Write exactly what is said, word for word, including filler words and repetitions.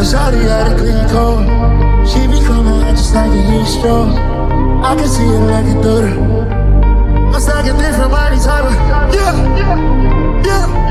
Shawty got a clean code. She be coming out just like a heat stroke. I can see it like a daughter. I'm like a different body type of, yeah, yeah, yeah.